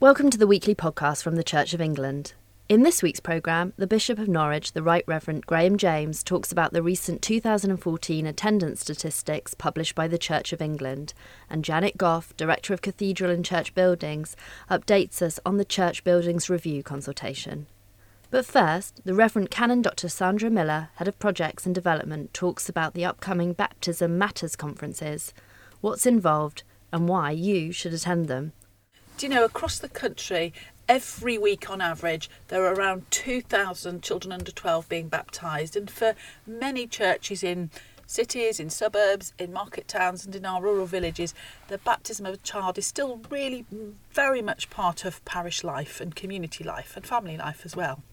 Welcome to the weekly podcast from the Church of England. In this week's programme, the Bishop of Norwich, the Right Reverend Graham James, talks about the recent 2014 attendance statistics published by the Church of England, and Janet Goff, Director of Cathedral and Church Buildings, updates us on the Church Buildings Review consultation. But first, the Reverend Canon Dr. Sandra Miller, Head of Projects and Development, talks about the upcoming Baptism Matters conferences, what's involved, and why you should attend them. Do you know, across the country, every week on average, there are around 2,000 children under 12 being baptised. And for many churches in cities, in suburbs, in market towns and in our rural villages, the baptism of a child is still really very much part of parish life and community life and family life as well.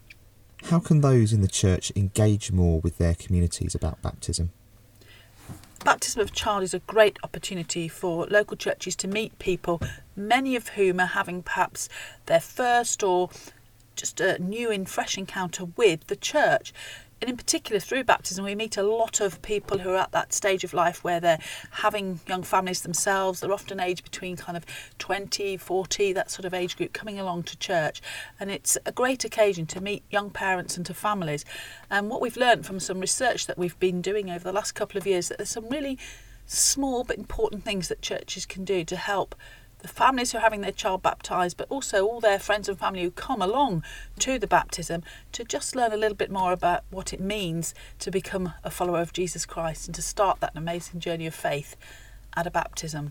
How can those in the church engage more with their communities about baptism? Baptism of a child is a great opportunity for local churches to meet people, many of whom are having perhaps their first or just a new and fresh encounter with the church. And in particular, through baptism, we meet a lot of people who are at that stage of life where they're having young families themselves. They're often aged between kind of 20, 40, that sort of age group, coming along to church. And it's a great occasion to meet young parents and to families. And what we've learned from some research that we've been doing over the last couple of years, that there's some really small but important things that churches can do to help the families who are having their child baptised, but also all their friends and family who come along to the baptism, to just learn a little bit more about what it means to become a follower of Jesus Christ and to start that amazing journey of faith at a baptism.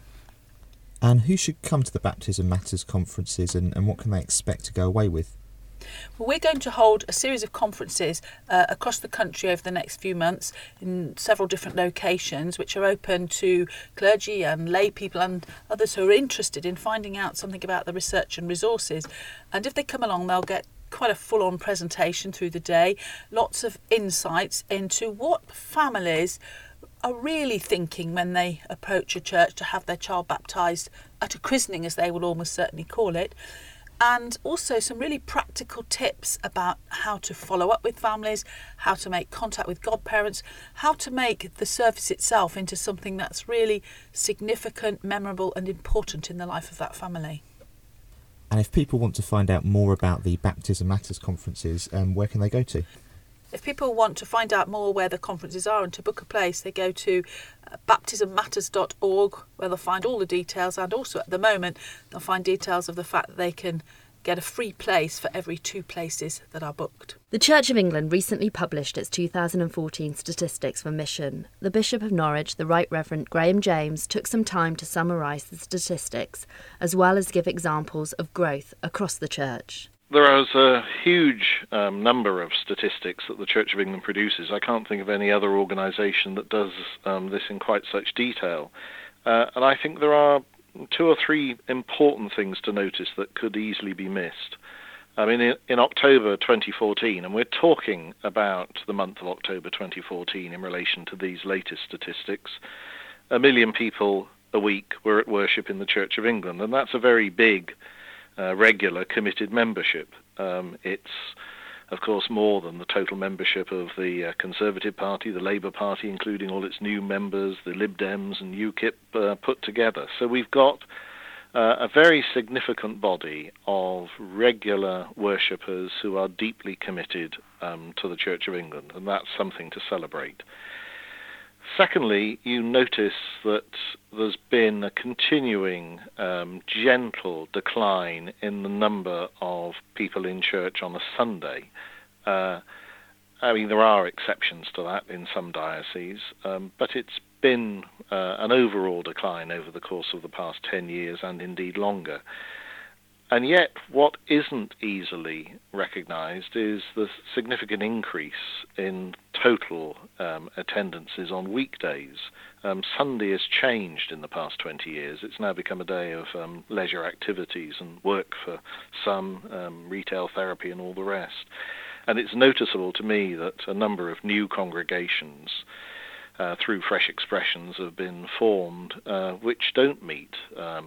And who should come to the Baptism Matters conferences and what can they expect to go away with? Well, we're going to hold a series of conferences across the country over the next few months in several different locations, which are open to clergy and lay people and others who are interested in finding out something about the research and resources. And if they come along, they'll get quite a full-on presentation through the day, lots of insights into what families are really thinking when they approach a church to have their child baptised at a christening, as they will almost certainly call it. And also some really practical tips about how to follow up with families, how to make contact with godparents, how to make the service itself into something that's really significant, memorable and important in the life of that family. And if people want to find out more about the Baptism Matters conferences, where can they go to? If people want to find out more where the conferences are and to book a place, they go to baptismmatters.org, where they'll find all the details, and also at the moment they'll find details of the fact that they can get a free place for every 2 places that are booked. The Church of England recently published its 2014 statistics for mission. The Bishop of Norwich, the Right Reverend Graham James, took some time to summarise the statistics, as well as give examples of growth across the church. There is a huge number of statistics that the Church of England produces. I can't think of any other organisation that does this in quite such detail. And I think there are 2 or 3 important things to notice that could easily be missed. I mean, in October 2014, and we're talking about the month of October 2014 in relation to these latest statistics, 1 million people a week were at worship in the Church of England, and that's a very big regular committed membership. It's, of course, more than the total membership of the Conservative Party, the Labour Party, including all its new members, the Lib Dems and UKIP put together. So we've got a very significant body of regular worshippers who are deeply committed to the Church of England, and that's something to celebrate. Secondly, you notice that there's been a continuing gentle decline in the number of people in church on a Sunday. I mean, there are exceptions to that in some dioceses, but it's been an overall decline over the course of the past 10 years and indeed longer. And yet, what isn't easily recognised is the significant increase in total attendances on weekdays. Sunday has changed in the past 20 years. It's now become a day of leisure activities and work for some, retail therapy and all the rest. And it's noticeable to me that a number of new congregations through Fresh Expressions have been formed which don't meet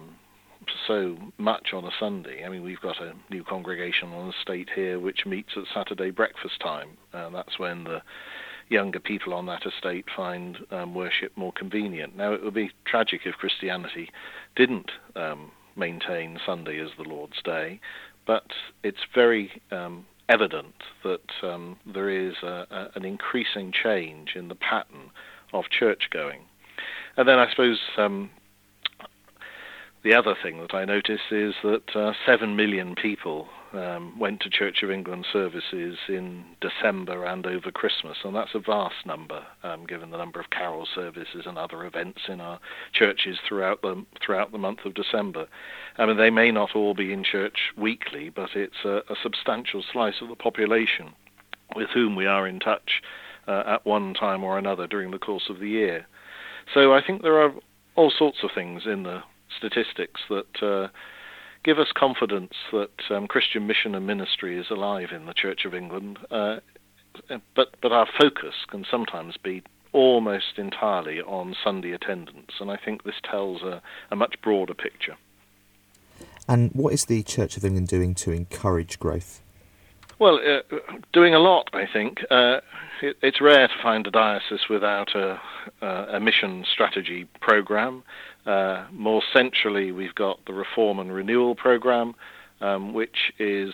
so much on a Sunday. I mean, we've got a new congregation on the estate here which meets at Saturday breakfast time. That's when the younger people on that estate find worship more convenient. Now, it would be tragic if Christianity didn't maintain Sunday as the Lord's Day, but it's very evident that there is an increasing change in the pattern of church going. And then I suppose the other thing that I notice is that 7 million people went to Church of England services in December and over Christmas, and that's a vast number, given the number of carol services and other events in our churches throughout the month of December. I mean, they may not all be in church weekly, but it's a substantial slice of the population with whom we are in touch at one time or another during the course of the year. So I think there are all sorts of things in the statistics that give us confidence that Christian mission and ministry is alive in the Church of England, but our focus can sometimes be almost entirely on Sunday attendance, and I think this tells a much broader picture. And what is the Church of England doing to encourage growth? Well, doing a lot, I think. It's rare to find a diocese without a mission strategy programme. More centrally, we've got the Reform and Renewal programme, which is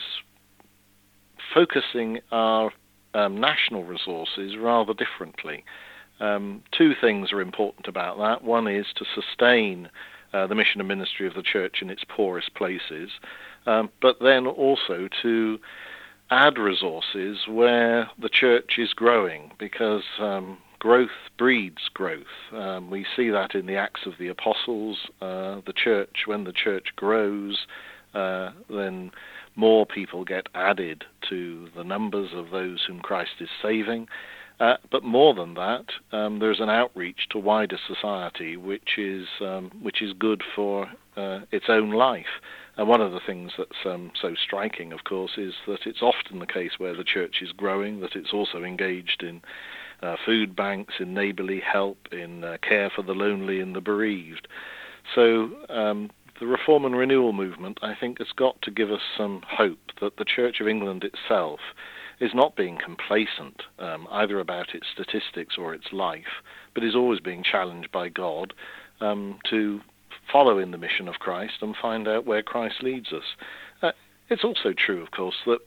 focusing our national resources rather differently. Two things are important about that. One is to sustain the mission and ministry of the Church in its poorest places, but then also to add resources where the Church is growing, because growth breeds growth. We see that in the Acts of the Apostles. The Church, when the Church grows, then more people get added to the numbers of those whom Christ is saving. But more than that, there's an outreach to wider society, which is good for its own life. And one of the things that's so striking, of course, is that it's often the case where the Church is growing, that it's also engaged in food banks, in neighbourly help, in care for the lonely and the bereaved. So the Reform and Renewal movement, I think, has got to give us some hope that the Church of England itself is not being complacent either about its statistics or its life, but is always being challenged by God to follow in the mission of Christ and find out where Christ leads us. It's also true, of course, that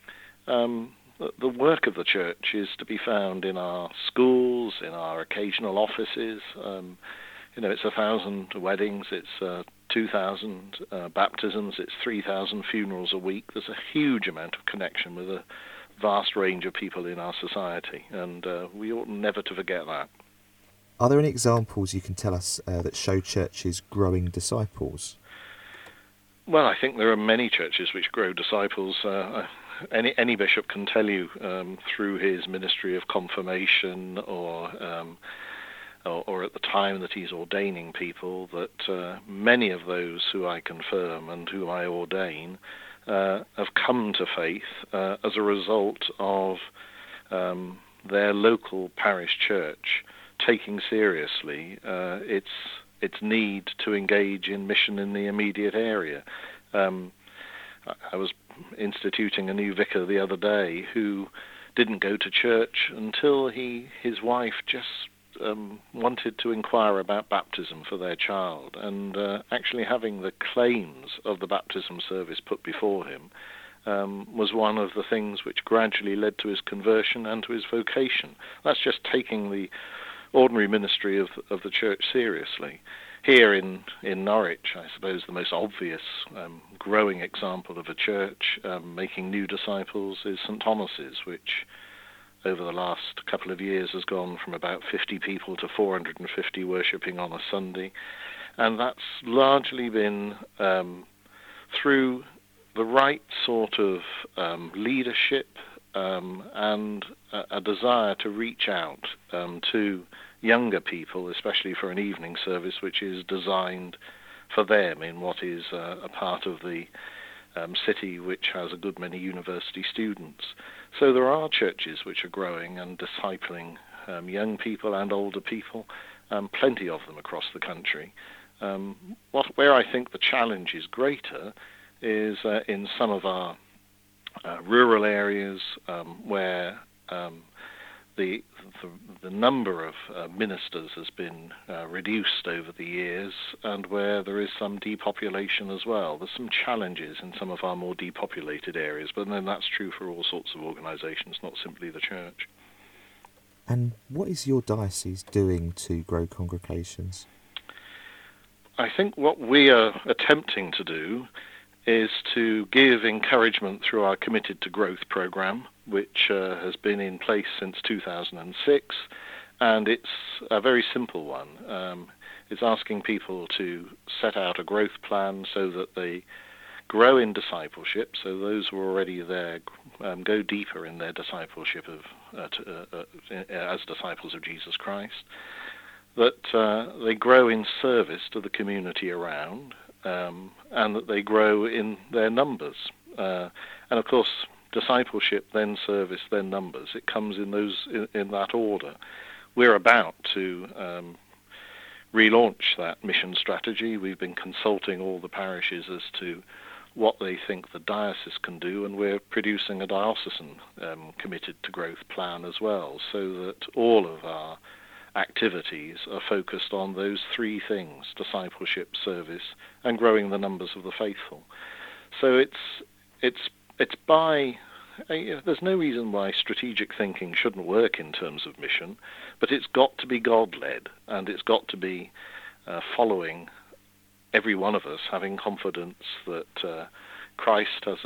the work of the Church is to be found in our schools, in our occasional offices. It's 1,000 weddings, it's 2,000 baptisms, it's 3,000 funerals a week. There's a huge amount of connection with a vast range of people in our society, and we ought never to forget that. Are there any examples you can tell us that show churches growing disciples? Well, I think there are many churches which grow disciples. Any bishop can tell you through his ministry of confirmation or at the time that he's ordaining people that many of those who I confirm and whom I ordain have come to faith as a result of their local parish church taking seriously its need to engage in mission in the immediate area. I was instituting a new vicar the other day who didn't go to church until his wife just wanted to inquire about baptism for their child, and actually having the claims of the baptism service put before him was one of the things which gradually led to his conversion and to his vocation. That's just taking the ordinary ministry of the church seriously. Here in Norwich, I suppose the most obvious growing example of a church making new disciples is St. Thomas's, which over the last couple of years has gone from about 50 people to 450 worshipping on a Sunday. And that's largely been through the right sort of leadership and a desire to reach out to younger people, especially for an evening service which is designed for them in what is a part of the city which has a good many university students. So there are churches which are growing and discipling young people and older people, plenty of them across the country. Where I think the challenge is greater is in some of our rural areas where the number of ministers has been reduced over the years, and where there is some depopulation as well. There's some challenges in some of our more depopulated areas, but then that's true for all sorts of organisations, not simply the church. And what is your diocese doing to grow congregations? I think what we are attempting to do is to give encouragement through our Committed to Growth programme, which has been in place since 2006, and it's a very simple one. It's asking people to set out a growth plan so that they grow in discipleship, so those who are already there go deeper in their discipleship as disciples of Jesus Christ, that they grow in service to the community around, and that they grow in their numbers. And of course, discipleship, then service, then numbers. It comes in that order. We're about to relaunch that mission strategy. We've been consulting all the parishes as to what they think the diocese can do, and we're producing a diocesan Committed to Growth plan as well, so that all of our activities are focused on those three things: discipleship, service, and growing the numbers of the faithful. So it's by there's no reason why strategic thinking shouldn't work in terms of mission, but it's got to be God-led, and it's got to be following every one of us having confidence that Christ has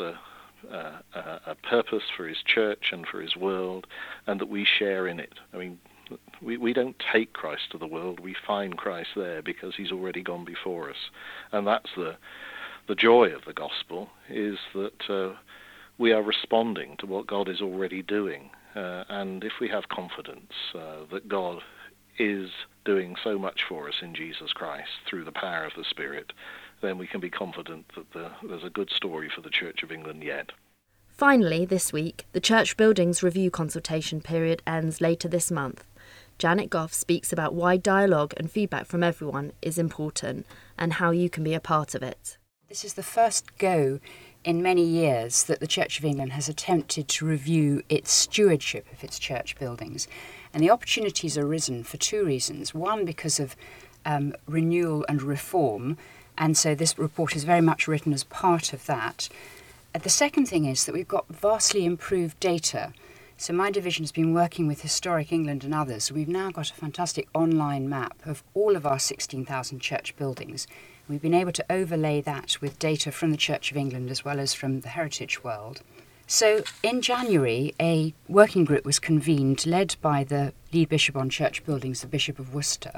a purpose for his church and for his world, and that we share in it. I mean, we don't take Christ to the world, we find Christ there because he's already gone before us. And that's the joy of the gospel, is that we are responding to what God is already doing. And if we have confidence that God is doing so much for us in Jesus Christ through the power of the Spirit, then we can be confident that there's a good story for the Church of England yet. Finally, this week, the Church Buildings Review consultation period ends later this month. Janet Goff speaks about why dialogue and feedback from everyone is important and how you can be a part of it. This is the first go in many years that the Church of England has attempted to review its stewardship of its church buildings. And the opportunities arisen for two reasons. One, because of renewal and reform, and so this report is very much written as part of that. The second thing is that we've got vastly improved data. So my division has been working with Historic England and others. We've now got a fantastic online map of all of our 16,000 church buildings. We've been able to overlay that with data from the Church of England as well as from the heritage world. So in January, a working group was convened, led by the lead bishop on church buildings, the Bishop of Worcester,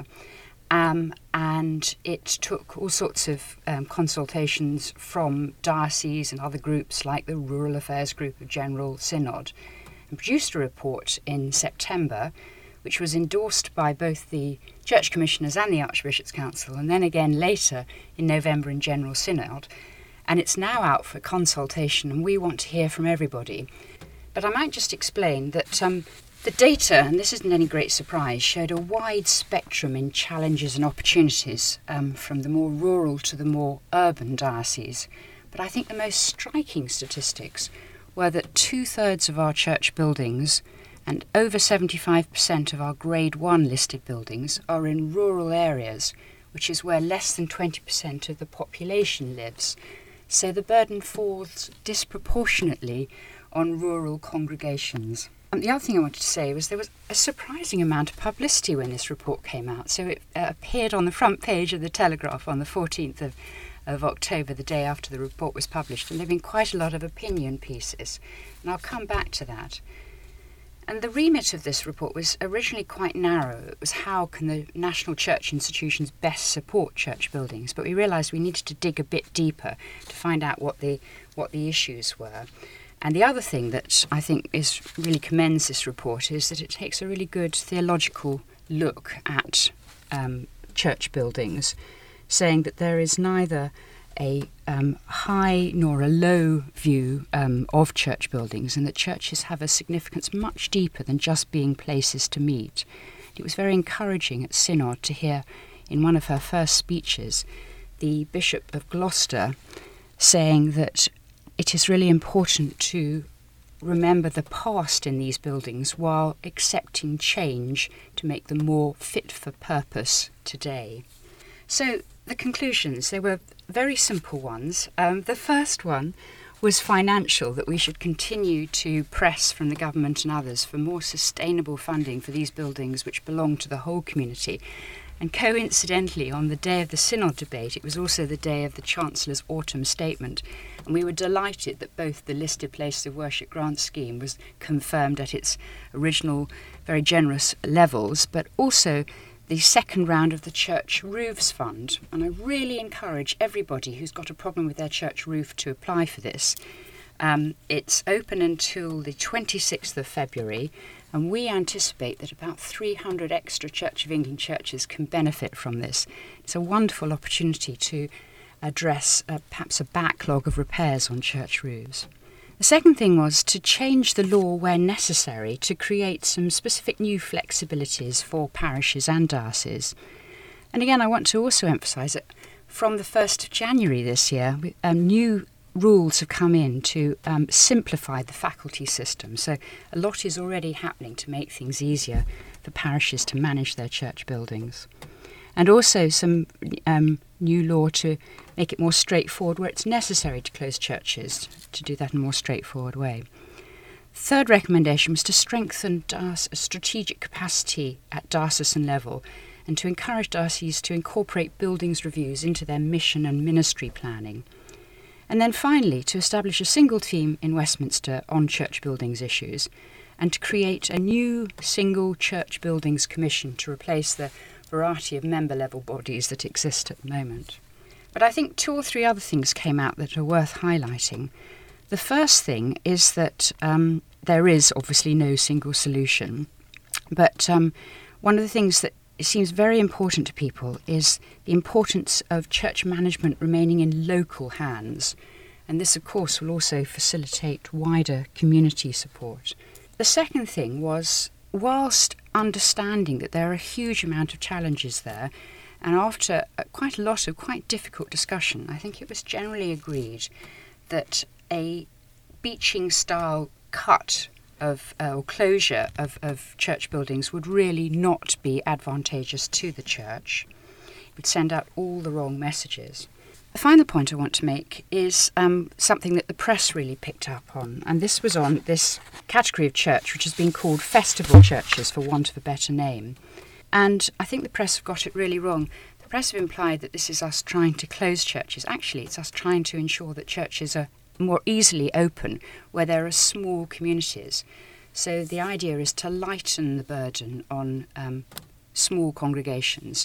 and it took all sorts of consultations from dioceses and other groups like the Rural Affairs Group of General Synod, and produced a report in September, which was endorsed by both the Church Commissioners and the Archbishop's Council, and then again later in November in General Synod. And it's now out for consultation, and we want to hear from everybody. But I might just explain that the data, and this isn't any great surprise, showed a wide spectrum in challenges and opportunities from the more rural to the more urban dioceses. But I think the most striking statistics were that 2/3 of our church buildings and over 75% of our Grade 1 listed buildings are in rural areas, which is where less than 20% of the population lives. So the burden falls disproportionately on rural congregations. And the other thing I wanted to say was there was a surprising amount of publicity when this report came out. So it appeared on the front page of the Telegraph on the 14th of October, the day after the report was published, and there have been quite a lot of opinion pieces. And I'll come back to that. And the remit of this report was originally quite narrow. It was how can the national church institutions best support church buildings, but we realised we needed to dig a bit deeper to find out what the issues were. And the other thing that I think really commends this report is that it takes a really good theological look at church buildings, saying that there is neither a high nor a low view of church buildings, and that churches have a significance much deeper than just being places to meet. It was very encouraging at Synod to hear in one of her first speeches the Bishop of Gloucester saying that it is really important to remember the past in these buildings while accepting change to make them more fit for purpose today. So the conclusions, they were very simple ones. The first one was financial, that we should continue to press from the government and others for more sustainable funding for these buildings which belong to the whole community. And coincidentally, on the day of the Synod debate, it was also the day of the Chancellor's autumn statement, and we were delighted that both the listed places of worship grant scheme was confirmed at its original very generous levels, but also the second round of the Church Roofs Fund. And I really encourage everybody who's got a problem with their church roof to apply for this. It's open until the 26th of February, and we anticipate that about 300 extra Church of England churches can benefit from this. It's a wonderful opportunity to address perhaps a backlog of repairs on church roofs. The second thing was to change the law where necessary to create some specific new flexibilities for parishes and dioceses. And again, I want to also emphasise that from the 1st of January this year, new rules have come in to simplify the faculty system. So a lot is already happening to make things easier for parishes to manage their church buildings. And also some new law to make it more straightforward where it's necessary to close churches, to do that in a more straightforward way. Third recommendation was to strengthen strategic capacity at diocesan level and to encourage dioceses to incorporate buildings reviews into their mission and ministry planning. And then finally, to establish a single team in Westminster on church buildings issues and to create a new single church buildings commission to replace the variety of member-level bodies that exist at the moment. But I think 2 or 3 other things came out that are worth highlighting. The first thing is that there is obviously no single solution, but one of the things that it seems very important to people is the importance of church management remaining in local hands, and this of course will also facilitate wider community support. The second thing was, whilst understanding that there are a huge amount of challenges there, and after quite a lot of quite difficult discussion, I think it was generally agreed that a Beeching-style cut of or closure of church buildings would really not be advantageous to the church. It would send out all the wrong messages. The final point I want to make is something that the press really picked up on, and this was on this category of church which has been called festival churches for want of a better name. And I think the press have got it really wrong. The press have implied that this is us trying to close churches. Actually, it's us trying to ensure that churches are more easily open where there are small communities. So the idea is to lighten the burden on small congregations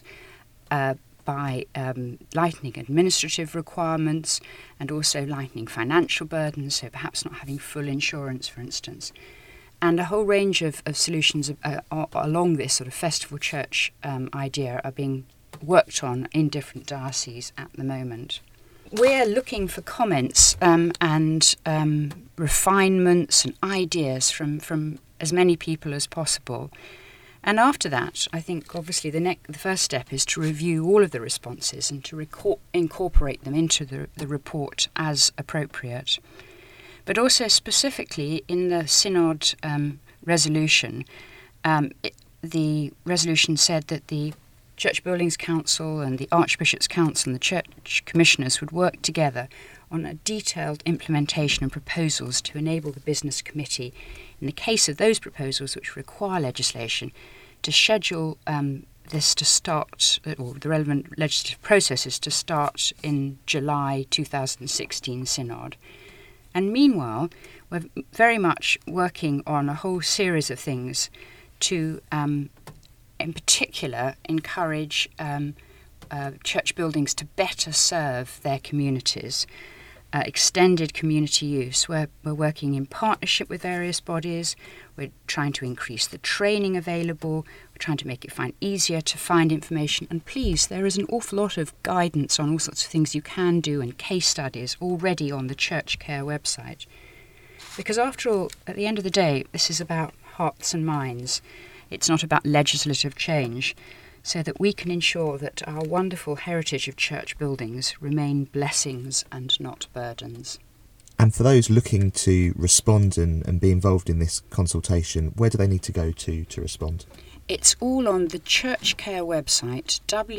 by lightening administrative requirements and also lightening financial burdens, so perhaps not having full insurance, for instance. And a whole range of solutions along this sort of festival church idea are being worked on in different dioceses at the moment. We're looking for comments and refinements and ideas from as many people as possible. And after that, I think obviously the first step is to review all of the responses and to incorporate them into the report as appropriate. But also specifically in the Synod resolution, the resolution said that the Church Buildings Council and the Archbishop's Council and the Church Commissioners would work together on a detailed implementation and proposals to enable the Business Committee, in the case of those proposals which require legislation, to schedule this to start, or the relevant legislative processes to start in July 2016 Synod. And meanwhile, we're very much working on a whole series of things to in particular encourage church buildings to better serve their communities. Extended community use, where we're working in partnership with various bodies. We're trying to increase the training available. We're trying to make it easier to find information. And please, there is an awful lot of guidance on all sorts of things you can do and case studies already on the Church Care website. Because after all, at the end of the day, this is about hearts and minds. It's not about legislative change, so that we can ensure that our wonderful heritage of church buildings remain blessings and not burdens. And for those looking to respond and be involved in this consultation, where do they need to go to respond? It's all on the Church Care website,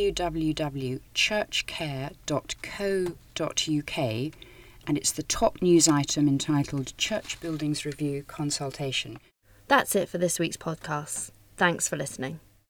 www.churchcare.co.uk, and it's the top news item entitled Church Buildings Review Consultation. That's it for this week's podcast. Thanks for listening.